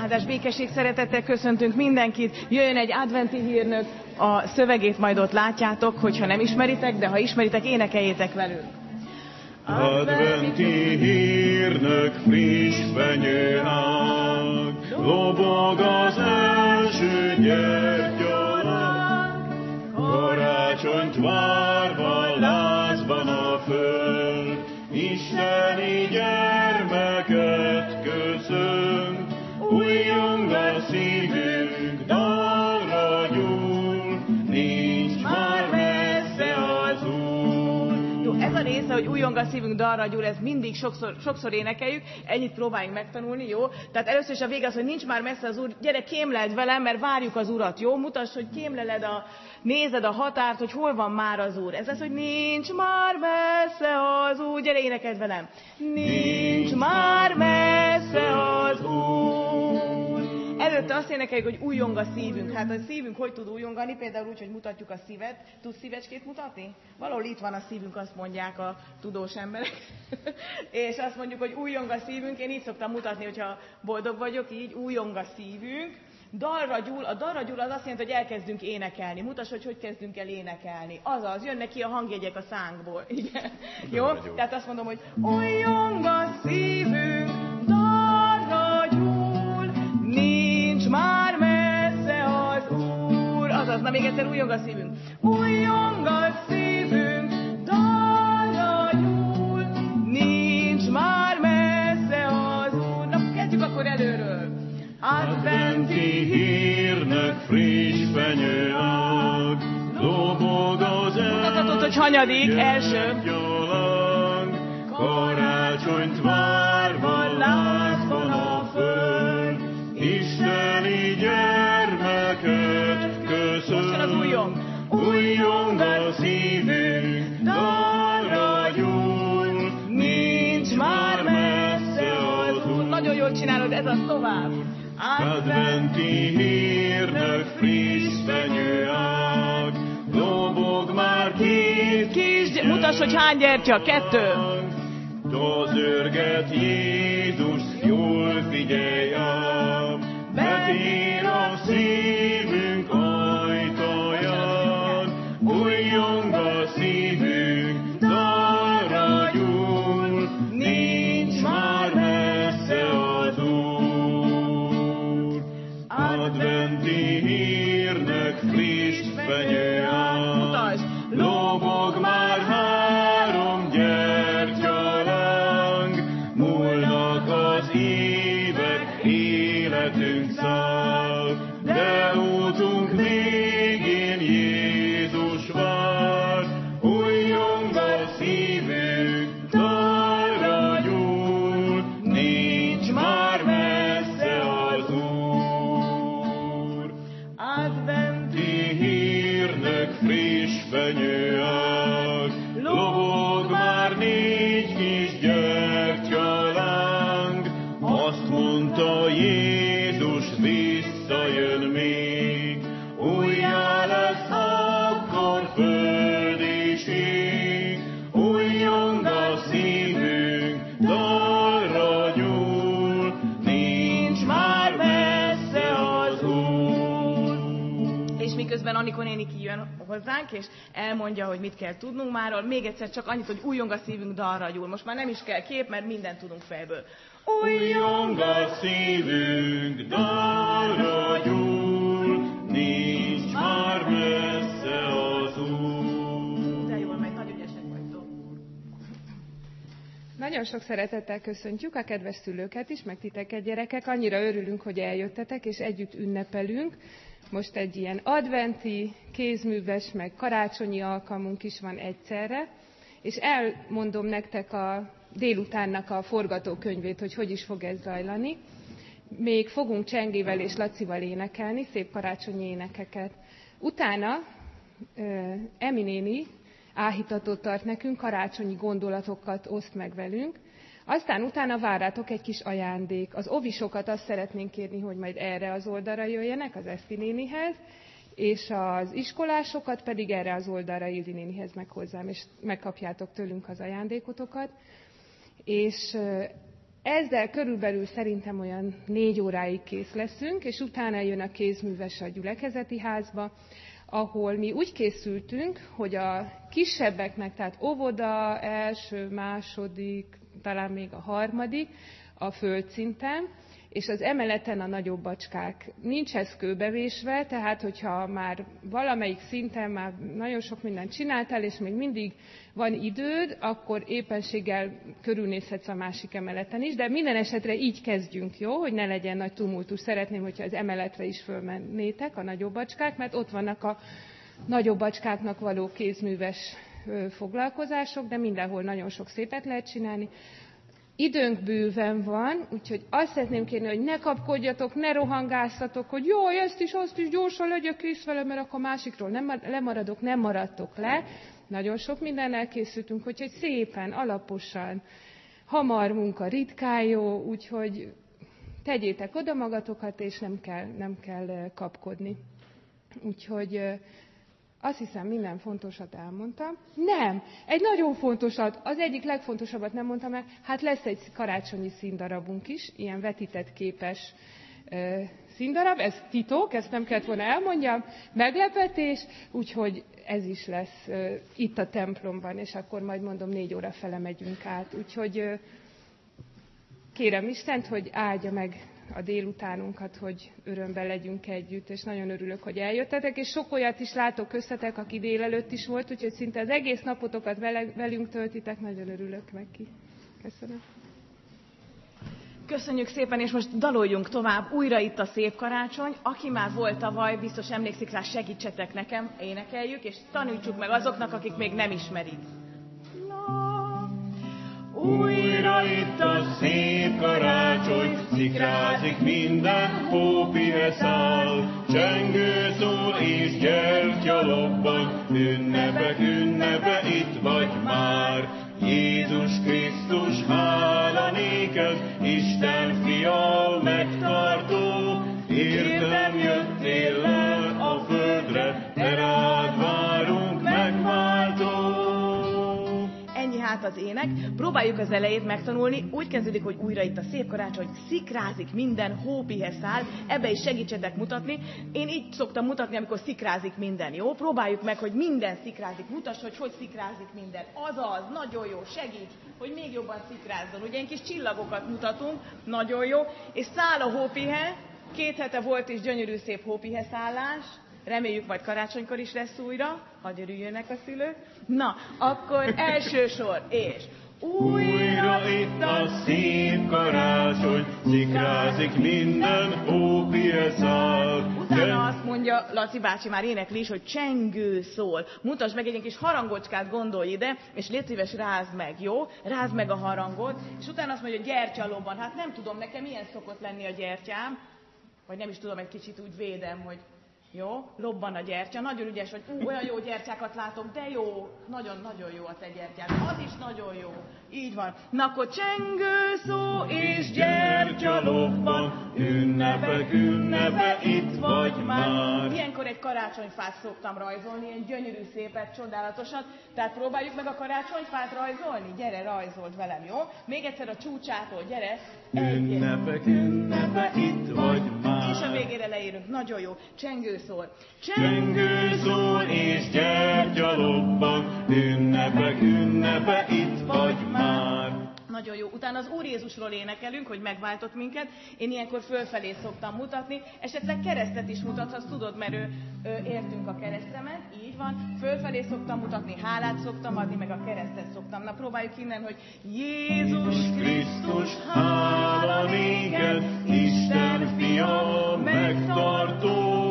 áldás, békesség, szeretettel köszöntünk mindenkit. Jöjjön egy adventi hírnök, a szövegét majd ott látjátok, hogyha nem ismeritek, de ha ismeritek, énekeljétek velünk. Adventi hírnök friss fenyőág, lobog az első gyertyalag, karácsonyt várva lázban a föld, isteni gyermeket köszönt, újjong a szívünk, dalra gyúl, nincs már messze az Úr. Jó, ez a része, hogy újjong a szívünk, dalra gyúl, ez mindig sokszor énekeljük, ennyit próbáljunk megtanulni, jó? Tehát először is a vége az, hogy nincs már messze az Úr, gyere kémleld velem, mert várjuk az Urat, jó? Mutass, hogy nézed a határt, hogy hol van már az Úr. Ez az, hogy nincs már messze az Úr. Gyere, énekeld velem. Nincs már messze az Úr. Előtte azt énekeljük, hogy újjong a szívünk. Hát a szívünk hogy tud újjongani? Például úgy, hogy mutatjuk a szívet. Tudsz szívecskét mutatni? Valahol itt van a szívünk, azt mondják a tudós emberek. És azt mondjuk, hogy újjong a szívünk. Én így szoktam mutatni, hogyha boldog vagyok, így újjong a szívünk. Dalra gyúl, a dalra gyúl az azt jelenti, hogy elkezdünk énekelni. Mutass, hogy kezdünk el énekelni. Azaz, jönnek ki a hangjegyek a szánkból. Igen. Jó? Tehát azt mondom, hogy újjong a szívünk, dalra gyúl, nincs már messze az Úr. Azaz, na még egyszer újjong a szívünk. Újjong a szívünk, dalra gyúl, nincs már messze az Úr. Na, kezdjük akkor előről. Adventi hírnök friss fenyőág, lobog az mutathatod, hogy hanyadik, első. Gyalang, karácsonyt várva lázban a föld, isteni gyermeket köszönt. Újjong a szívünk, dalra gyúl, nincs már messze az Úr. Nagyon jól csinálod, ez az tovább. Adventi hírnök friss fenyőág, lobog már két kis mutass, hogy hány gyertya, 2. Dozörget Jézus, jól figyelj ám, betér a szívünk ajtaján, újjong a szívünk, dalra gyúl, nincs már messze az Úr. Adventi hírnök friss fenyőág, lobog már 3 gyertyaláng, múlnak az évek, életünk száll, de útunk végén Jézus vár, újjong a szívünk, dalra gyúl, nincs már messze az Úr. Adventi hírnök friss fenyőág, lobog már 4 kis gyertyaláng, azt mondta Jézus, visszajön még, újjá lesz akkor föld és ég, újjong a szívünk, dalra gyúl, nincs már messze az Úr. És miközben Anikó néni kijön hozzánk, és elmondja, hogy mit kell tudnunk máról, még egyszer csak annyit, hogy újjong a szívünk, dalra gyúl. Most már nem is kell kép, mert mindent tudunk fejből. Újjong a szívünk, dalra gyúl, nincs már messze az Úr. De jól megy, nagyon ügyesek vagytok. Nagyon sok szeretettel köszöntjük a kedves szülőket is, meg titeket gyerekek. Annyira örülünk, hogy eljöttetek, és együtt ünnepelünk. Most egy ilyen adventi, kézműves, meg karácsonyi alkalmunk is van egyszerre, és elmondom nektek a délutánnak a forgatókönyvét, hogy is fog ez zajlani. Még fogunk Csengével és Lacival énekelni, szép karácsonyi énekeket. Utána Emi néni áhítatot tart nekünk, karácsonyi gondolatokat oszt meg velünk. Aztán utána várjátok egy kis ajándék. Az ovisokat azt szeretnénk kérni, hogy majd erre az oldalra jöjjenek, az Eszti nénihez, és az iskolásokat pedig erre az oldalra Ildi nénihez meg hozzám, és megkapjátok tőlünk az ajándékotokat. És Ezzel körülbelül szerintem olyan 4 óráig kész leszünk, és utána jön a kézműves a gyülekezeti házba, ahol mi úgy készültünk, hogy a kisebbeknek, tehát óvoda, első, második, talán még a harmadik, a földszinten, és az emeleten a nagyobb bacskák. Nincs ez kőbevésve, tehát hogyha már valamelyik szinten már nagyon sok mindent csináltál, és még mindig van időd, akkor éppenséggel körülnézhetsz a másik emeleten is, de minden esetre így kezdjünk, jó? Hogy ne legyen nagy tumultus. Szeretném, hogyha az emeletre is fölmennétek, a nagyobb bacskák, mert ott vannak a nagyobb bacskáknak való kézműves foglalkozások, de mindenhol nagyon sok szépet lehet csinálni. Időnk bőven van, úgyhogy azt szeretném kérni, hogy ne kapkodjatok, ne rohangászatok, hogy jó, ezt is, azt is gyorsan legyek kész vele, mert akkor másikról nem lemaradok, nem maradtok le. Nagyon sok mindennel készültünk, úgyhogy szépen, alaposan, hamar munka, ritkán jó, úgyhogy tegyétek oda magatokat, és nem kell kapkodni. Úgyhogy azt hiszem, minden fontosat elmondtam. Nem, egy nagyon fontosat, az egyik legfontosabbat nem mondtam el, hát lesz egy karácsonyi színdarabunk is, ilyen vetített képes színdarab, ez titok, ezt nem kellett volna elmondjam, meglepetés, úgyhogy ez is lesz itt a templomban, és akkor majd mondom 4 óra fele megyünk át. Úgyhogy kérem Istent, hogy áldja meg a délutánunkat, hogy örömben legyünk együtt, és nagyon örülök, hogy eljöttetek, és sok olyat is látok köztetek, aki délelőtt is volt, úgyhogy szinte az egész napotokat velünk töltitek, nagyon örülök neki. Köszönöm. Köszönjük szépen, és most daloljunk tovább. Újra itt a Szép Karácsony. Aki már volt tavaly, biztos emlékszik rá, segítsetek nekem, énekeljük, és tanítsuk meg azoknak, akik még nem ismerik. Újra itt a szép karácsony, szikrázik minden, hópihe száll, csengő szól és gyertya lobban, ünnepe, itt vagy már. Jézus Krisztus, hála néked, Isten fia megtartó, értem jöttél le a földre, te rád várunk megváltó. Hát az ének. Próbáljuk az elejét megtanulni. Úgy kezdődik, hogy újra itt a Szép Karácsony, szikrázik minden, hópihe száll. Ebbe is segítsetek mutatni. Én így szoktam mutatni, amikor szikrázik minden, jó? Próbáljuk meg, hogy minden szikrázik. Mutass, hogy szikrázik minden. Azaz, nagyon jó, segíts, hogy még jobban szikrázzon. Ugye egy kis csillagokat mutatunk, nagyon jó. És száll a hópihe. 2 hete volt is gyönyörű szép hópihe szállás. Reméljük, majd karácsonykor is lesz újra, hadd örüljönek a szülők. Na, akkor első sor, és újra itt a szép karácsony, szikrázik minden, hópihe száll. Utána azt mondja, Laci bácsi már énekli is, hogy csengő szól. Mutasd meg, egy kis harangocskát gondolj ide, és légy szíves, rázd meg, jó? Rázd meg a harangot, és utána azt mondja, hogy gyertyalobban. Hát nem tudom, nekem milyen szokott lenni a gyertyám, vagy nem is tudom, egy kicsit úgy védem, hogy jó, lobban a gyertya, nagyon ügyes vagy, olyan jó gyertyákat látok, de jó, nagyon-nagyon jó a te gyertyád, az is nagyon jó, így van. Na akkor csengő szó és gyertya lobban, ünnepe, itt vagy már. Ilyenkor egy karácsonyfát szoktam rajzolni, ilyen gyönyörű szépet, csodálatosat, tehát próbáljuk meg a karácsonyfát rajzolni, gyere, rajzold velem, jó? Még egyszer a csúcsától, gyere. Ünnepe, itt vagy már. És a végére leérünk, nagyon jó, csengő szól. Csengő szól és gyertya lobban, ünnepe, itt vagy már. Nagyon jó. Utána az Úr Jézusról énekelünk, hogy megváltott minket. Én ilyenkor fölfelé szoktam mutatni. Esetleg keresztet is mutathatsz, tudod, mert értünk a keresztemet. Így van. Fölfelé szoktam mutatni, hálát szoktam adni, meg a keresztet szoktam. Na, próbáljuk innen, hogy Jézus Krisztus, hála néked, Isten fia megtartó.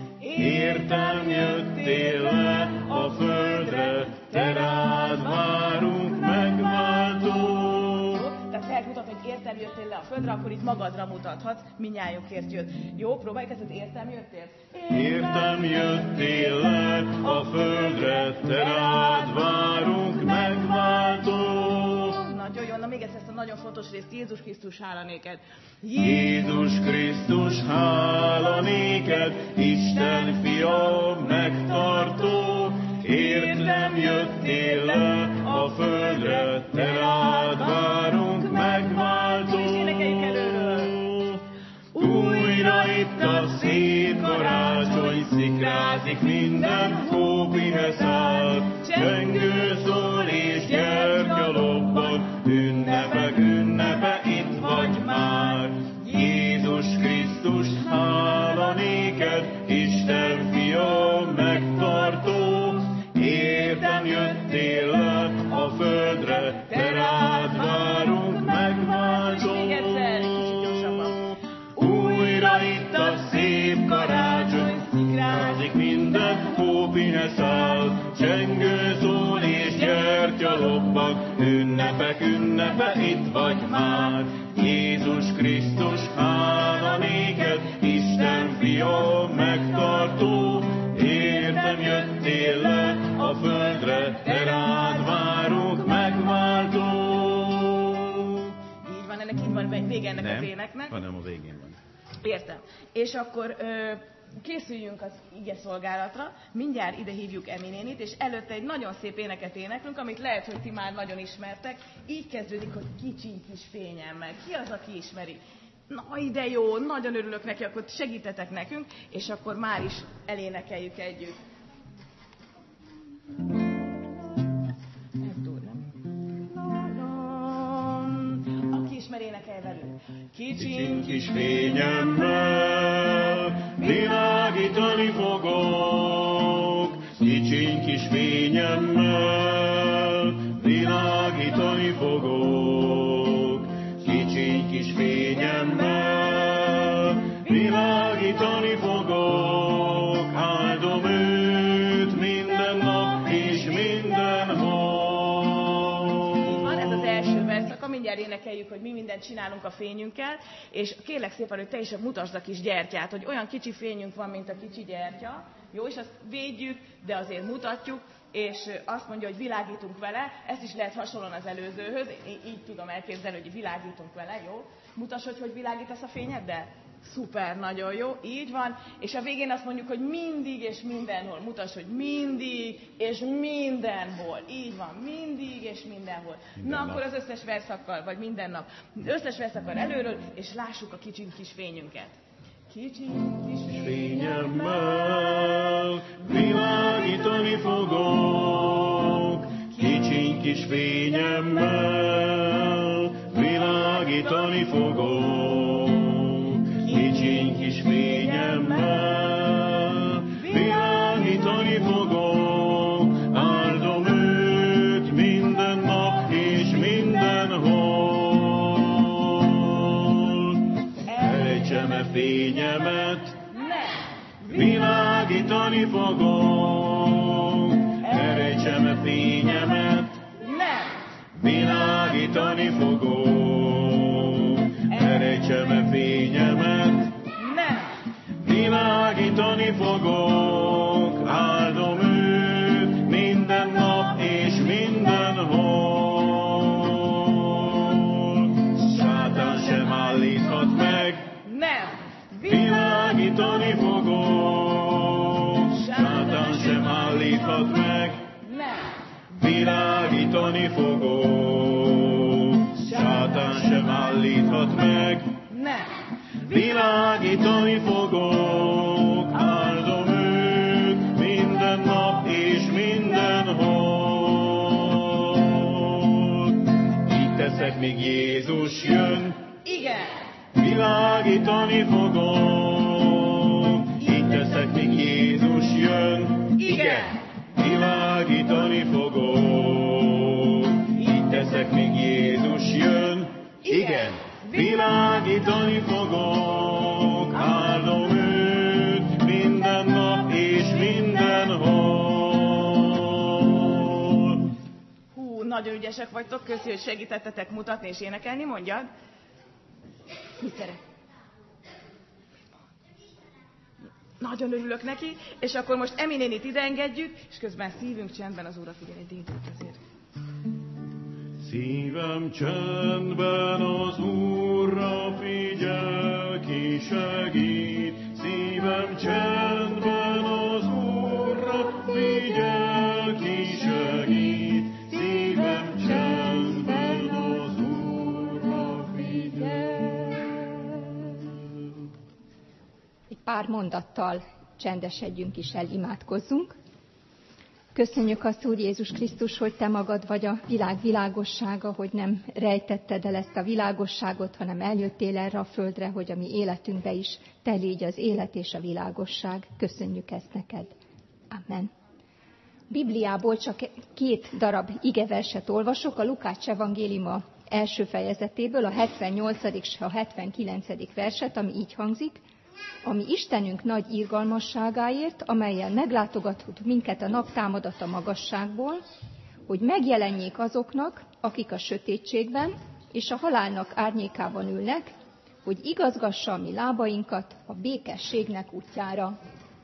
Értem jöttél le a földre, te rád várunk megváltó. Tehát lehet mutatni, hogy értem jöttél le a földre, akkor itt magadra mutathatsz, mindnyájunkért jött. Jó, próbáljuk ezt, hogy értem jöttél? Értem jöttél le a földre, te rád várunk megváltó. Nagyon jó, na még ezt a nagyon fontos részt, Jézus Krisztus, hála néked. Jézus Krisztus, hála néked, Isten fia megtartó. Értem jöttél le a földre, te rád várunk megváltó. itt a szép karácsony, szikrázik minden, hópihe száll, csengő szól és gyertya lobban, ünnepek ünnepe, itt vagy már. Jézus Krisztus, hála néked, Isten fia megtartó, értem jöttél le a földre, te rád várunk megváltó. Újra itt a szép karácsony, szikrázik minden, hópihe száll, csengő szól és gyertya lobban, ünnepek ünnepe, itt vagy már. Jézus Krisztus, hála néked, Isten fia megtartó, értem jöttél le a földre, te rád várunk megváltó. Így van, ennek így van vége ennek az éneknek. Hanem a végén van. Értem. És akkor készüljünk az ige szolgálatra, mindjárt ide hívjuk Emi nénit, és előtte egy nagyon szép éneket éneklünk, amit lehet, hogy ti már nagyon ismertek. Így kezdődik, hogy kicsiny kis fényemmel. Ki az, aki ismeri? Na, ide jó, nagyon örülök neki, akkor segítetek nekünk, és akkor már is elénekeljük együtt. Ez dur, nem? Aki ismer, énekelj velünk. Kicsiny kis fényemmel világítani fogok, kicsiny kis fényemmel világítani fogok, kicsiny kis fényemmel világítani fogok, áldom őt minden nap és mindenhol. Van ez az első verszak, mindjárt énekeljük, hogy mi mindent csinálunk a fényünkkel, és kérlek szépen, hogy te is mutasd a kis gyertyát, hogy olyan kicsi fényünk van, mint a kicsi gyertya, jó, és azt védjük, de azért mutatjuk, és azt mondja, hogy világítunk vele, ezt is lehet hasonlóan az előzőhöz, én így tudom elképzelni, hogy világítunk vele, jó? Mutasd, hogy világítasz a fényeddel? Szuper, nagyon jó, így van, és a végén azt mondjuk, hogy mindig és mindenhol, mutasd, hogy mindig és mindenhol, így van, mindig és mindenhol. Na akkor az összes verszakkal, vagy minden nap, összes verszakkal előről, és lássuk a kicsiny kis fényünket. Kicsiny kis fényemmel világítani fogok, kicsiny kis fényemmel világítani fogok, kicsiny kis fényemmel világítani fogok, áldom őt minden nap és mindenhol. Elejtsem-e fényemet, világítani fogok, elejtsem-e fényemet, világítani fogok, elejtsem-e fényemet, világítani fogok, áldom őt minden nap és mindenhol. Sátán sem állíthat meg, világítani fogok, sátán sem állíthat meg, világítani fogok, sátán sem állíthat meg, világítani fogok, áldom őt minden nap és mindenhol. Így teszek, míg Jézus jön, igen, világítani fogok. Így teszek, míg Jézus jön, igen, világítani fogok. Így teszek, míg Jézus jön, igen, világítani fogok, áldom őt minden nap és mindenhol. Hú, nagyon ügyesek vagytok, köszi, hogy segítettetek mutatni és énekelni, mondjad. Mit szeret? Nagyon örülök neki, és akkor most Emi nénit ide engedjük, és közben szívünk csendben az Úrra figyelj, egy dédőt azért. Szívem csendben az Úrra figyel, ki segít. Szívem csendben az Úrra figyel, ki segít. Szívem csendben az Úrra figyel. Egy pár mondattal csendesedjünk is el, imádkozzunk. Köszönjük azt, Úr Jézus Krisztus, hogy Te magad vagy a világ világossága, hogy nem rejtetted el ezt a világosságot, hanem eljöttél erre a földre, hogy a mi életünkbe is Te légy az élet és a világosság. Köszönjük ezt neked. Amen. Bibliából csak 2 darab igeverset olvasok, a Lukács evangéliuma első fejezetéből, a 78. és a 79. verset, ami így hangzik: ami Istenünk nagy irgalmasságáért, amellyel meglátogatott minket a naptámadata magasságból, hogy megjelenjék azoknak, akik a sötétségben és a halálnak árnyékában ülnek, hogy igazgassa a mi lábainkat a békességnek útjára.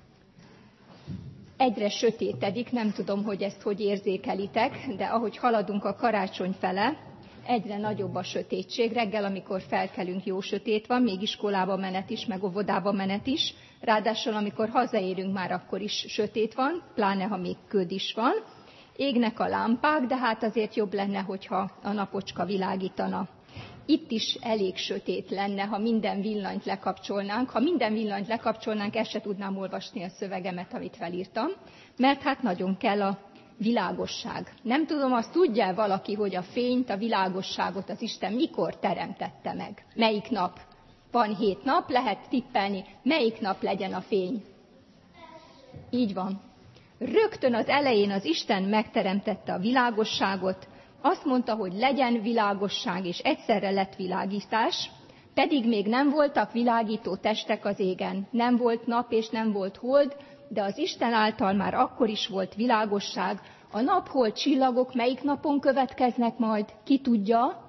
Egyre sötétedik, nem tudom, hogy ezt hogy érzékelitek, de ahogy haladunk a karácsony fele, egyre nagyobb a sötétség. Reggel, amikor felkelünk, jó sötét van, még iskolába menet is, meg óvodába menet is. Ráadásul, amikor hazaérünk, már akkor is sötét van, pláne ha még köd is van. Égnek a lámpák, de hát azért jobb lenne, hogyha a napocska világítana. Itt is elég sötét lenne, ha minden villanyt lekapcsolnánk. Ha minden villanyt lekapcsolnánk, ezt se tudnám olvasni a szövegemet, amit felírtam, mert hát nagyon kell a világosság. Nem tudom, azt tudja valaki, hogy a fényt, a világosságot az Isten mikor teremtette meg? Melyik nap? Van 7 nap, lehet tippelni, melyik nap legyen a fény? Így van. Rögtön az elején az Isten megteremtette a világosságot, azt mondta, hogy legyen világosság, és egyszerre lett világítás, pedig még nem voltak világító testek az égen. Nem volt nap és nem volt hold, de az Isten által már akkor is volt világosság. A nap, hold, csillagok melyik napon következnek majd? Ki tudja?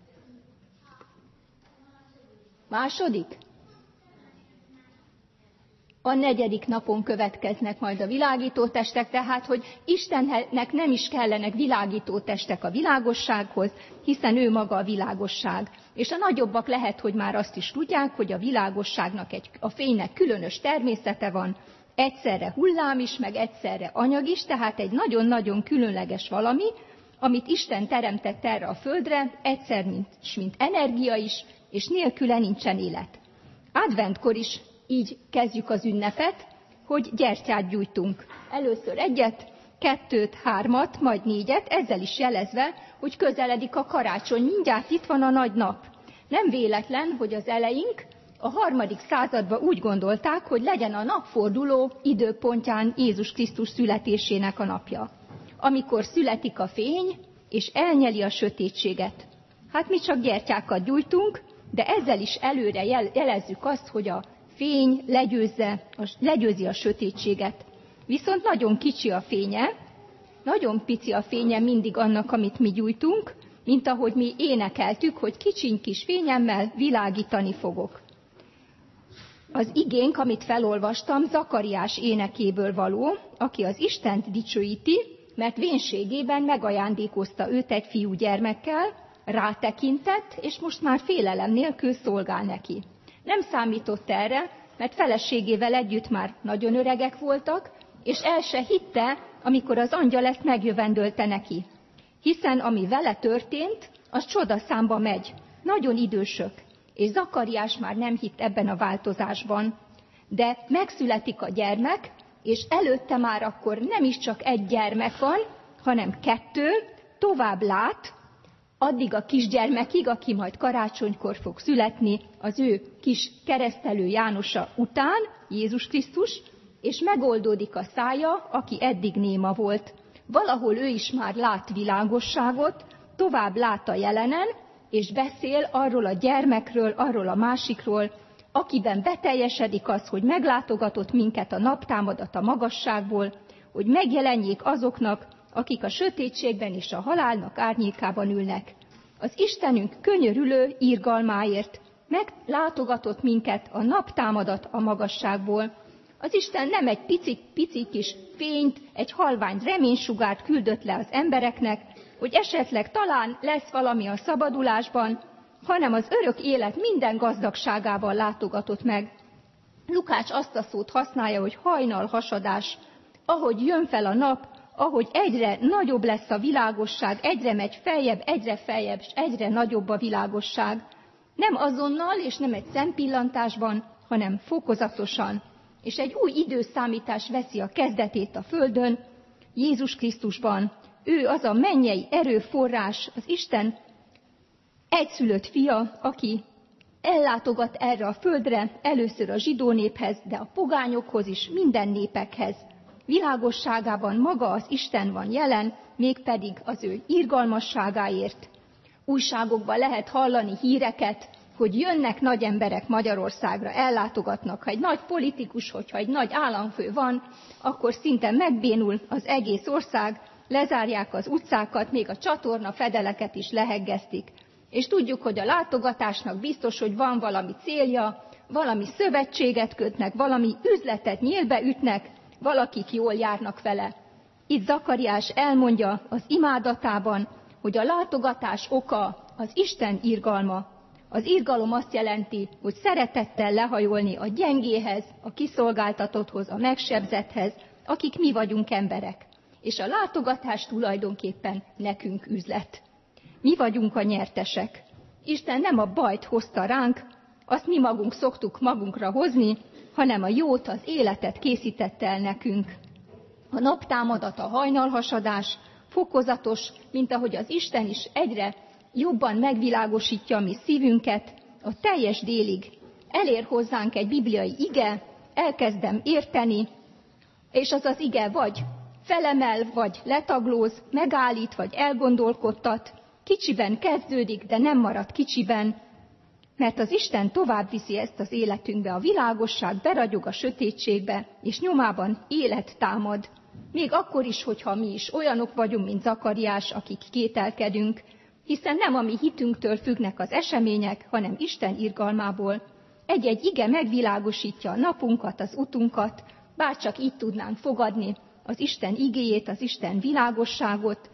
Második? A 4. napon következnek majd a világító testek, tehát, hogy Istennek nem is kellenek világító testek a világossághoz, hiszen ő maga a világosság. És a nagyobbak lehet, hogy már azt is tudják, hogy a világosságnak, a fénynek különös természete van, egyszerre hullám is, meg egyszerre anyag is, tehát egy nagyon-nagyon különleges valami, amit Isten teremtett erre a földre, egyszer mint energia is, és nélküle nincsen élet. Adventkor is így kezdjük az ünnepet, hogy gyertyát gyújtunk. Először 1, 2, 3, majd 4, ezzel is jelezve, hogy közeledik a karácsony, mindjárt itt van a nagy nap. Nem véletlen, hogy az eleink a 3. században úgy gondolták, hogy legyen a napforduló időpontján Jézus Krisztus születésének a napja, amikor születik a fény, és elnyeli a sötétséget. Hát mi csak gyertyákat gyújtunk, de ezzel is előre jelezzük azt, hogy a fény legyőzi a sötétséget. Viszont nagyon kicsi a fénye, nagyon pici a fénye mindig annak, amit mi gyújtunk, mint ahogy mi énekeltük, hogy kicsiny kis fényemmel világítani fogok. Az igénk, amit felolvastam, Zakariás énekéből való, aki az Istent dicsőíti, mert vénségében megajándékozta őt egy fiú gyermekkel, rátekintett, és most már félelem nélkül szolgál neki. Nem számított erre, mert feleségével együtt már nagyon öregek voltak, és el se hitte, amikor az angyal ezt megjövendölte neki. Hiszen ami vele történt, az csodaszámba megy. Nagyon idősök, és Zakariás már nem hitt ebben a változásban. De megszületik a gyermek, és előtte már akkor nem is csak egy gyermek van, hanem 2, tovább lát, addig a kisgyermekig, aki majd karácsonykor fog születni, az ő kis keresztelő Jánosa után, Jézus Krisztus, és megoldódik a szája, aki eddig néma volt. Valahol ő is már lát világosságot, tovább lát a jelenen, és beszél arról a gyermekről, arról a másikról, akiben beteljesedik az, hogy meglátogatott minket a naptámadata magasságból, hogy megjelenjék azoknak, akik a sötétségben és a halálnak árnyékában ülnek. Az Istenünk könyörülő irgalmáért meglátogatott minket a naptámadat a magasságból. Az Isten nem egy pici kis fényt, egy halvány reménysugárt küldött le az embereknek, hogy esetleg talán lesz valami a szabadulásban, hanem az örök élet minden gazdagságával látogatott meg. Lukács azt a szót használja, hogy hajnalhasadás, ahogy jön fel a nap, ahogy egyre nagyobb lesz a világosság, egyre megy feljebb, és egyre nagyobb a világosság. Nem azonnal és nem egy szempillantásban, hanem fokozatosan. És egy új időszámítás veszi a kezdetét a földön, Jézus Krisztusban. Ő az a mennyei erőforrás, az Isten egyszülött fia, aki ellátogat erre a földre, először a zsidó néphez, de a pogányokhoz is, minden népekhez. Világosságában maga az Isten van jelen, mégpedig az ő irgalmasságáért. Újságokban lehet hallani híreket, hogy jönnek nagy emberek Magyarországra, ellátogatnak. Ha egy nagy politikus, hogyha egy nagy államfő van, akkor szinte megbénul az egész ország, lezárják az utcákat, még a csatorna fedeleket is leheggeztik. És tudjuk, hogy a látogatásnak biztos, hogy van valami célja, valami szövetséget kötnek, valami üzletet nyílbe ütnek, valakik jól járnak vele. Itt Zakariás elmondja az imádatában, hogy a látogatás oka az Isten irgalma. Az irgalom azt jelenti, hogy szeretettel lehajolni a gyengéhez, a kiszolgáltatotthoz, a megsebzetthez, akik mi vagyunk emberek. És a látogatás tulajdonképpen nekünk üzlet. Mi vagyunk a nyertesek. Isten nem a bajt hozta ránk, azt mi magunk szoktuk magunkra hozni, hanem a jót, az életet készítette el nekünk. A naptámadat, a hajnalhasadás fokozatos, mint ahogy az Isten is egyre jobban megvilágosítja a mi szívünket, a teljes délig elér hozzánk egy bibliai ige, elkezdem érteni, és az az ige vagy felemel, vagy letaglóz, megállít, vagy elgondolkodtat, kicsiben kezdődik, de nem marad kicsiben, mert az Isten tovább viszi ezt az életünkbe, a világosság beragyog a sötétségbe, és nyomában élet támad. Még akkor is, hogyha mi is olyanok vagyunk, mint Zakariás, akik kételkedünk, hiszen nem a mi hitünktől függnek az események, hanem Isten irgalmából. Egy-egy ige megvilágosítja a napunkat, az utunkat, bárcsak így tudnánk fogadni az Isten igéjét, az Isten világosságot,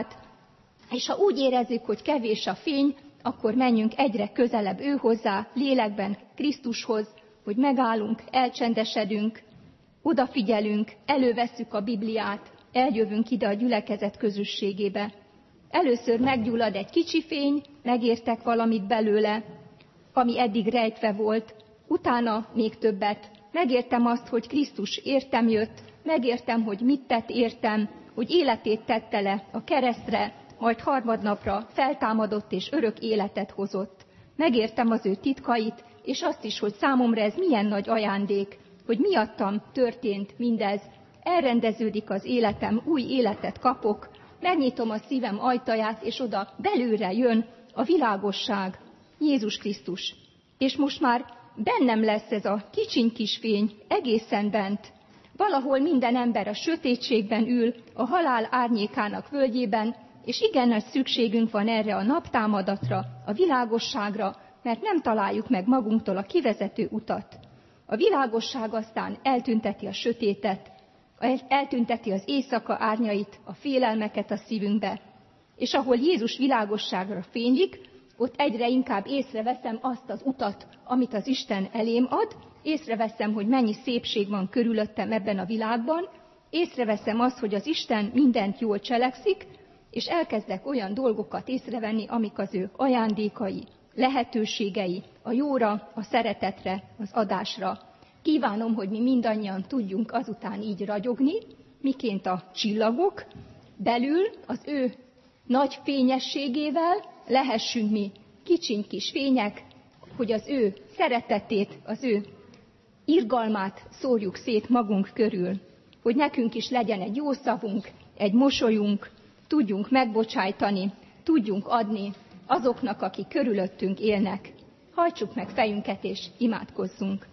és ha úgy érezzük, hogy kevés a fény, akkor menjünk egyre közelebb ő hozzá, lélekben Krisztushoz, hogy megállunk, elcsendesedünk, odafigyelünk, elővesszük a Bibliát, eljövünk ide a gyülekezet közösségébe. Először meggyullad egy kicsi fény, megértek valamit belőle, ami eddig rejtve volt, utána még többet. Megértem azt, hogy Krisztus értem jött, megértem, hogy mit tett értem, hogy életét tette le a keresztre, majd harmadnapra feltámadott és örök életet hozott. Megértem az ő titkait, és azt is, hogy számomra ez milyen nagy ajándék, hogy miattam történt mindez. Elrendeződik az életem, új életet kapok, megnyitom a szívem ajtaját, és oda belőle jön a világosság, Jézus Krisztus. És most már bennem lesz ez a kicsiny kis fény, egészen bent. Valahol minden ember a sötétségben ül, a halál árnyékának völgyében, és igen nagy szükségünk van erre a naptámadatra, a világosságra, mert nem találjuk meg magunktól a kivezető utat. A világosság aztán eltünteti a sötétet, eltünteti az éjszaka árnyait, a félelmeket a szívünkbe. És ahol Jézus világosságra fénylik, ott egyre inkább észreveszem azt az utat, amit az Isten elém ad, észreveszem, hogy mennyi szépség van körülöttem ebben a világban, észreveszem azt, hogy az Isten mindent jól cselekszik, és elkezdek olyan dolgokat észrevenni, amik az ő ajándékai, lehetőségei, a jóra, a szeretetre, az adásra. Kívánom, hogy mi mindannyian tudjunk azután így ragyogni, miként a csillagok, belül az ő nagy fényességével lehessünk mi kicsiny kis fények, hogy az ő szeretetét, az ő irgalmát szórjuk szét magunk körül, hogy nekünk is legyen egy jó szavunk, egy mosolyunk, tudjunk megbocsájtani, tudjunk adni azoknak, akik körülöttünk élnek. Hajtsuk meg fejünket és imádkozzunk.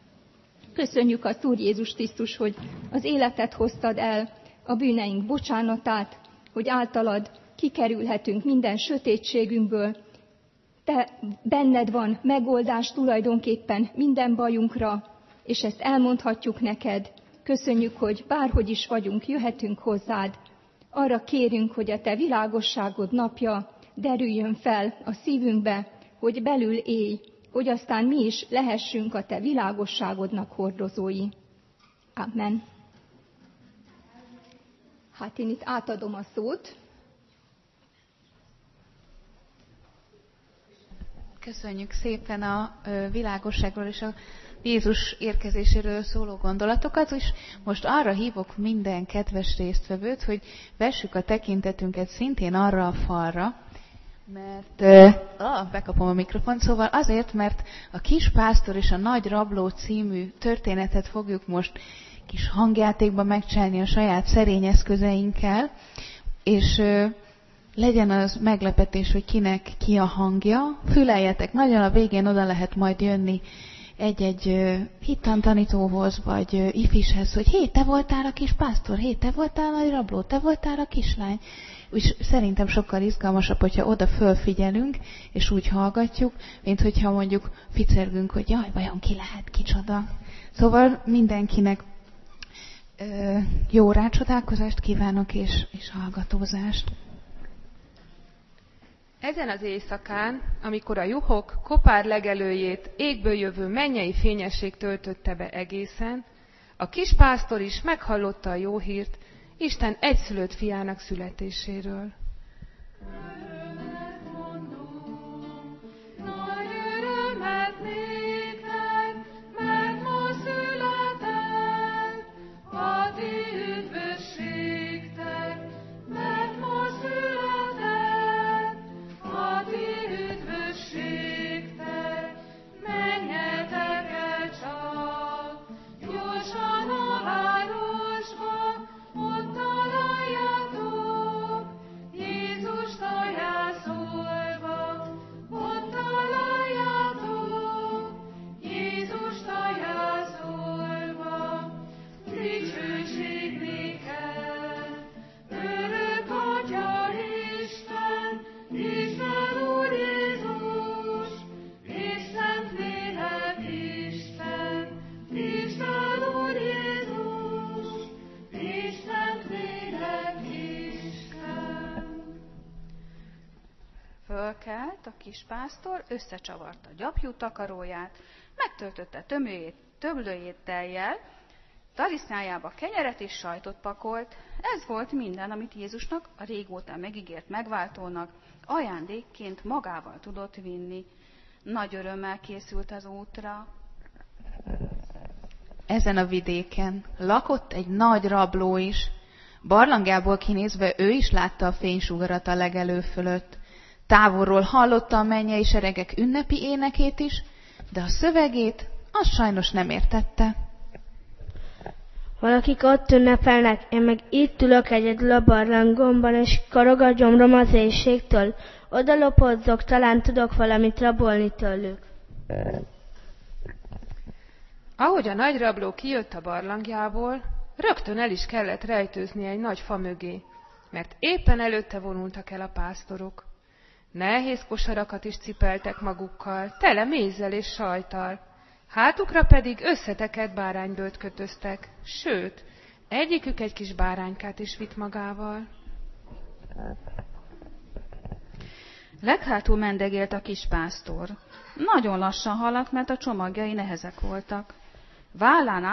Köszönjük azt, Úr Jézus Krisztus, hogy az életet hoztad el, a bűneink bocsánatát, hogy általad kikerülhetünk minden sötétségünkből. Te benned van megoldás tulajdonképpen minden bajunkra, és ezt elmondhatjuk neked. Köszönjük, hogy bárhogy is vagyunk, jöhetünk hozzád. Arra kérünk, hogy a te világosságod napja derüljön fel a szívünkbe, hogy belül élj, hogy aztán mi is lehessünk a te világosságodnak hordozói. Amen. Hát én itt átadom a szót. Köszönjük szépen a világosságról és a Jézus érkezéséről szóló gondolatokat, és most arra hívok minden kedves résztvevőt, hogy vessük a tekintetünket szintén arra a falra, mert bekapom a mikrofont, szóval azért, mert a Kis pásztor és a Nagy rabló című történetet fogjuk most kis hangjátékban megcsinálni a saját szerény eszközeinkkel, és legyen az meglepetés, hogy kinek ki a hangja. Füleljetek nagyon, a végén oda lehet majd jönni egy-egy hittantanitóhoz, vagy ifishez, hogy hé, te voltál a kis pásztor, hé, te voltál a nagy rabló, te voltál a kislány. És szerintem sokkal izgalmasabb, hogyha oda fölfigyelünk, és úgy hallgatjuk, mint hogyha mondjuk ficergünk, hogy jaj, vajon ki lehet, kicsoda. Szóval mindenkinek jó rácsodálkozást kívánok, és hallgatózást. Ezen az éjszakán, amikor a juhok kopár legelőjét égből jövő mennyei fényesség töltötte be egészen, a kis pásztor is meghallotta a jó hírt Isten egyszülött fiának születéséről. Fölkelt a kis pásztor, összecsavarta a gyapjú takaróját, megtöltötte tömlőjét tejjel, tarisznyájába kenyeret és sajtot pakolt. Ez volt minden, amit Jézusnak, a régóta megígért megváltónak ajándékként magával tudott vinni. Nagy örömmel készült az útra. Ezen a vidéken lakott egy nagy rabló is. Barlangjából kinézve ő is látta a fénysugarat a legelő fölött. Távolról hallotta a mennyei seregek ünnepi énekét is, de a szövegét azt sajnos nem értette. Valakik ott ünnepelnek, én meg itt ülök egyedül a barlangomban, és karog a gyomrom az éhségtől. Oda lopozzok, talán tudok valamit rabolni tőlük. Ahogy a nagy rabló kijött a barlangjából, rögtön el is kellett rejtőzni egy nagy fa mögé, mert éppen előtte vonultak el a pásztorok. Nehéz kosarakat is cipeltek magukkal, tele mézzel és sajttal. Hátukra pedig összetekert báránybőrt kötöztek, sőt, egyikük egy kis báránykát is vitt magával. Leghátul mendegélt a kis pásztor. Nagyon lassan haladt, mert a csomagjai nehezek voltak. Vállán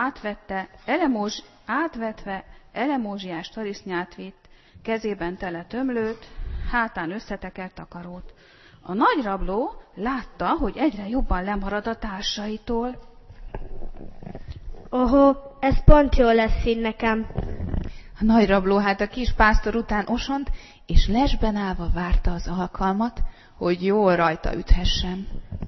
átvetve elemózsiás tarisznyát vitt, kezében tele tömlőt, hátán összetekert takarót. A nagy rabló látta, hogy egyre jobban lemarad a társaitól. Ohó, ez pont jó lesz így nekem. A nagy rabló hát a kis pásztor után osont, és lesben állva várta az alkalmat, hogy jól rajta üthessen.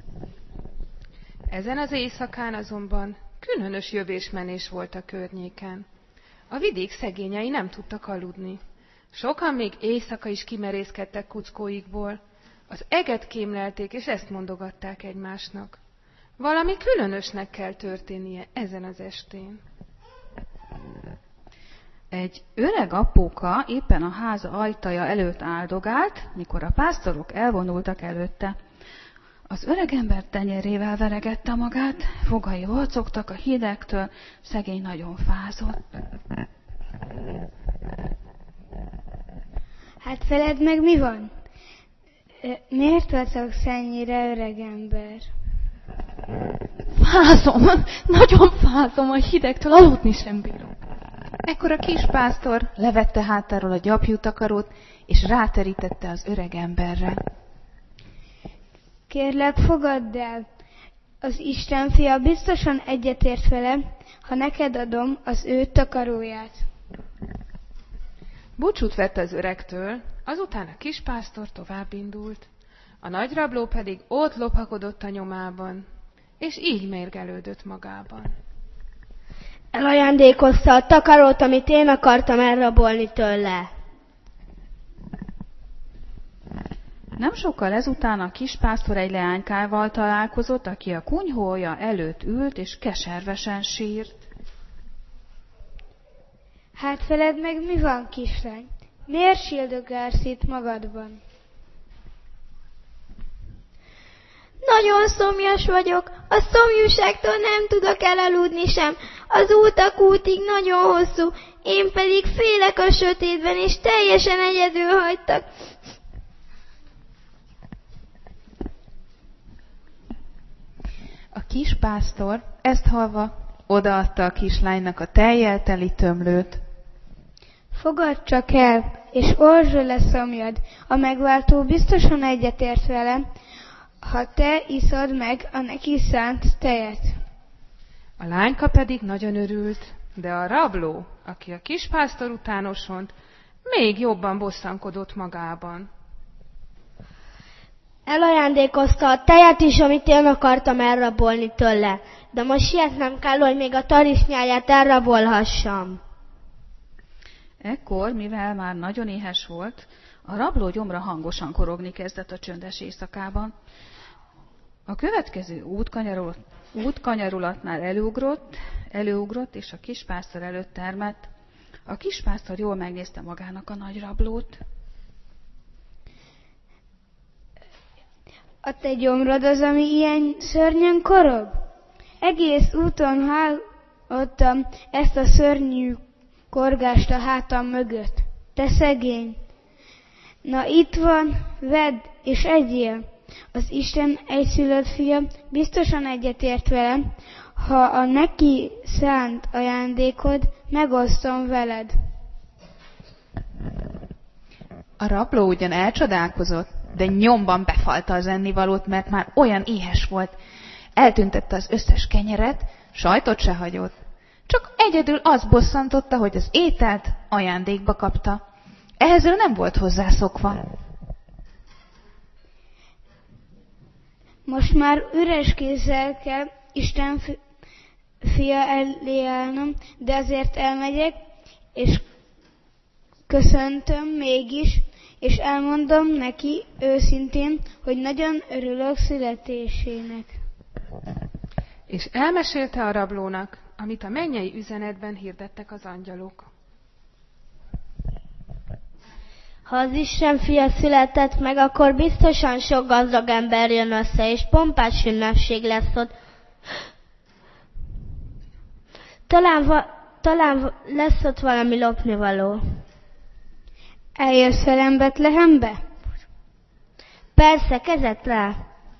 Ezen az éjszakán azonban különös jövésmenés volt a környéken. A vidék szegényei nem tudtak aludni. Sokan még éjszaka is kimerészkedtek kuckóikból. Az eget kémlelték, és ezt mondogatták egymásnak. Valami különösnek kell történnie ezen az estén. Egy öreg apóka éppen a háza ajtaja előtt áldogált, mikor a pásztorok elvonultak előtte. Az öregember tenyerével veregette magát, fogai volcogtak a hidegtől, szegény nagyon fázott. Hát feled meg mi van? Miért vacogsz ennyire, öregember? Fázom, nagyon fázom, a hidegtől aludni sem bírok. Ekkor a kis pásztor levette hátáról a gyapjú takarót, és ráterítette az öreg emberre. Kérlek, fogadd el, Az Isten fia biztosan egyetért vele, ha neked adom az ő takaróját. Búcsút vett az öregtől, azután a kispásztor továbbindult. A nagyrabló pedig ott lopakodott a nyomában, és így mérgelődött magában. Elajándékozta a takarót, amit én akartam elrabolni tőle. Nem sokkal ezután a kispásztor egy leánykával találkozott, aki a kunyhója előtt ült, és keservesen sírt. Hát veled meg mi van, kislány? Miért sírdogálsz itt magadban? Nagyon szomjas vagyok, a szomjúságtól nem tudok elaludni sem. Az út a kútig nagyon hosszú, én pedig félek a sötétben, és teljesen egyedül hagytak. A kispásztor ezt hallva odaadta a kislánynak a tejjel teli tömlőt. Fogadd csak el, és orsd le szomjad. A megváltó biztosan egyetért vele, ha te iszod meg a neki szánt tejet. A lányka pedig nagyon örült, de a rabló, aki a kispásztor után osont, még jobban bosszankodott magában. Elajándékozta a tejet is, amit én akartam elrabolni tőle, de most sietnem kell, hogy még a tarisznyáját elrabolhassam. Ekkor, mivel már nagyon éhes volt, a rabló gyomra hangosan korogni kezdett a csöndes éjszakában. A következő útkanyarulatnál előugrott, és a kispásztor előtt termett. A kispásztor jól megnézte magának a nagy rablót. A te gyomrod az, ami ilyen szörnyen korog? Egész úton hallottam ezt a szörnyű korgást a hátam mögött. Te szegény! Na itt van, vedd és egyél! Az Isten egyszülött fia biztosan egyetért vele, ha a neki szánt ajándékod megosztom veled. A rabló ugyan elcsodálkozott, de nyomban befalta az ennivalót, mert már olyan éhes volt. Eltüntette az összes kenyeret, sajtot se hagyott. Csak egyedül az bosszantotta, hogy az ételt ajándékba kapta. Ehhez ő nem volt hozzászokva. Most már üres kézzel kell Isten fia elé állnom, de azért elmegyek, és köszöntöm mégis, és elmondom neki őszintén, hogy nagyon örülök születésének. És elmesélte a rablónak, amit a mennyei üzenetben hirdettek az angyalok. Ha az Isten fia született meg, akkor biztosan sok gazdag ember jön össze, és pompás ünnepség lesz ott. Talán lesz ott valami lopnivaló. Eljössz velem Betlehembe? Persze, kezet rá!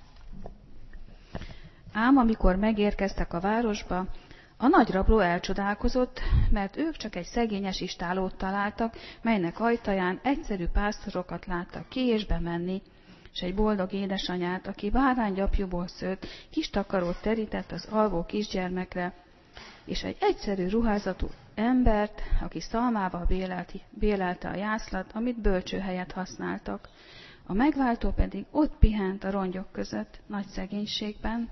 Ám amikor megérkeztek a városba, a nagy rabló elcsodálkozott, mert ők csak egy szegényes istálót találtak, melynek ajtaján egyszerű pásztorokat láttak ki és bemenni, és egy boldog édesanyát, aki báránygyapjúból szőtt, kis takarót terített az alvó kisgyermekre, és egy egyszerű ruházatú embert, aki szalmával bélelte a jászlat, amit bölcsőhelyet használtak. A megváltó pedig ott pihent a rongyok között, nagy szegénységben.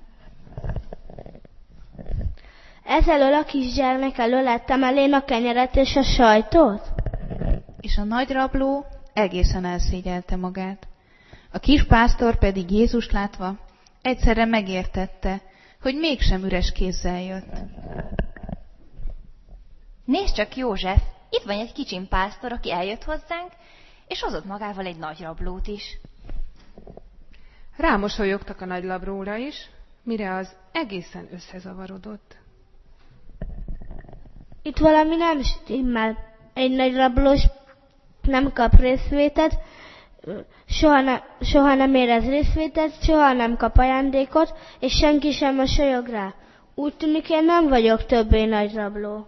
Ezelől a kisgyermek elől ettem elén a kenyeret és a sajtot? És a nagy rabló egészen elszégyelte magát. A kis pásztor pedig Jézust látva egyszerre megértette, hogy mégsem üres kézzel jött. Nézd csak, József, itt van egy kicsin pásztor, aki eljött hozzánk, és hozott magával egy nagy rablót is. Rámosolyogtak a nagy rablóra is, mire az egészen összezavarodott. Itt valami nem stimmel. Egy nagy rablós nem kap részvétet, soha nem érez részvétet, soha nem kap ajándékot, és senki sem mosolyog rá. Úgy tűnik, én nem vagyok többé nagy rabló.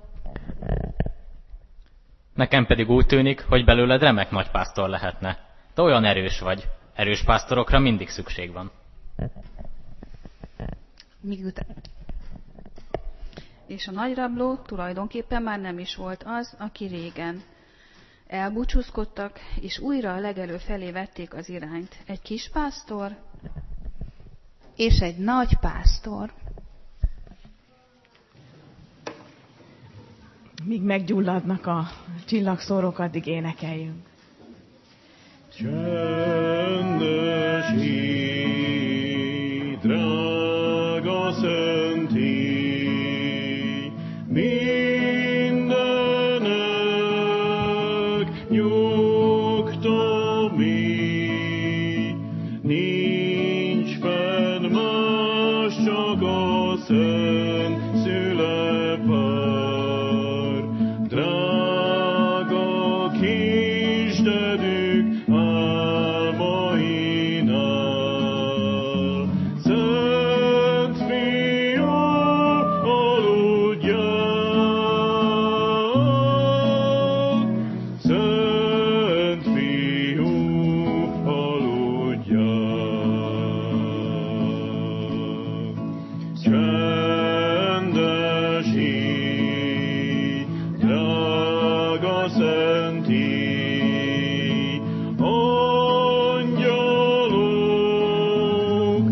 Nekem pedig úgy tűnik, hogy belőled remek nagy pásztor lehetne. Te olyan erős vagy. Erős pásztorokra mindig szükség van. És a nagyrabló tulajdonképpen már nem is volt az, aki régen. Elbúcsúzkodtak, és újra a legelő felé vették az irányt. Egy kis pásztor és egy nagy pásztor. Míg meggyulladnak a csillagszórok, addig énekeljünk. Csendes híd, drága szent híd, mindenek nyugtamény, nincs fenn más, csak a szent szülepár, drága kisdedük álmainál. Szent Fiú, aludjál! Szent Fiú, aludjál! Csendes híd, drága szent híd, angyalok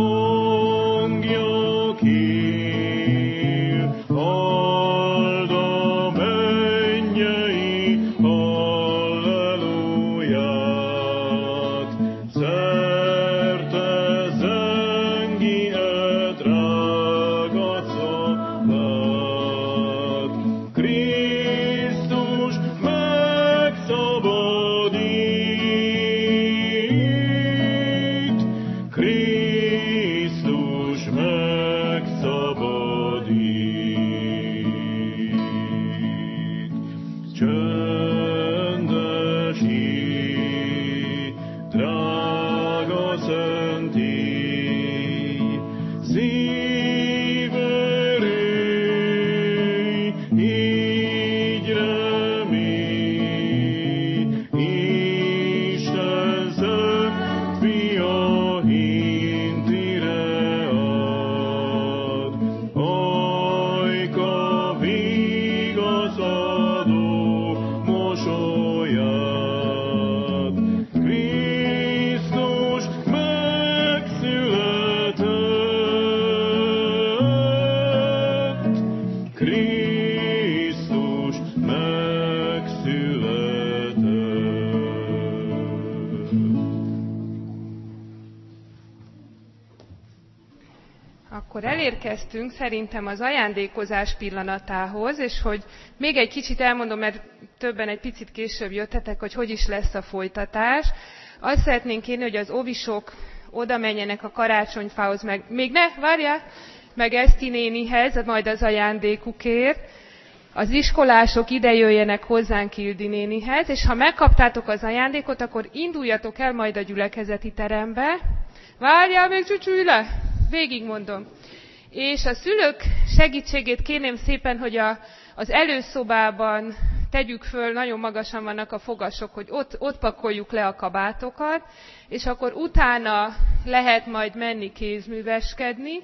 hangja kír, halld a mennyei halleluját, szerte zengi e drága szavát. Krisztus megszabadít, Krisztus megszabadít. Csendes híd, drága szent híd, szíverény, így remény, Isten szent fia hintire ad, ajka vigaszadó mosolyát. Krisztus megszületett, Krisztus megszületett. Akkor elérkeztünk szerintem az ajándékozás pillanatához, és hogy még egy kicsit elmondom, mert többen egy picit később jöttetek, hogy is lesz a folytatás. Azt szeretnénk kérni, hogy az óvisok oda menjenek a karácsonyfához, meg még ne, várjál, meg Eszti nénihez, majd az ajándékukért. Az iskolások ide jöjjenek hozzánk Ildi nénihez, és ha megkaptátok az ajándékot, akkor induljatok el majd a gyülekezeti terembe. Várjál, még csücsülj le! Végigmondom. És a szülők segítségét kérném szépen, hogy az előszobában tegyük föl, nagyon magasan vannak a fogasok, hogy ott pakoljuk le a kabátokat, és akkor utána lehet majd menni kézműveskedni.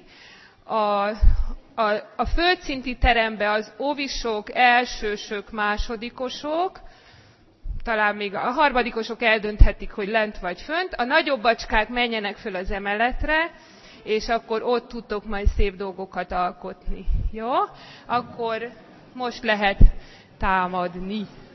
A földszinti terembe az óvisok, elsősök, másodikosok, talán még a harmadikosok eldönthetik, hogy lent vagy fönt, a nagyobb bacskák menjenek föl az emeletre, és akkor ott tudtok majd szép dolgokat alkotni. Jó? Akkor most lehet támadni.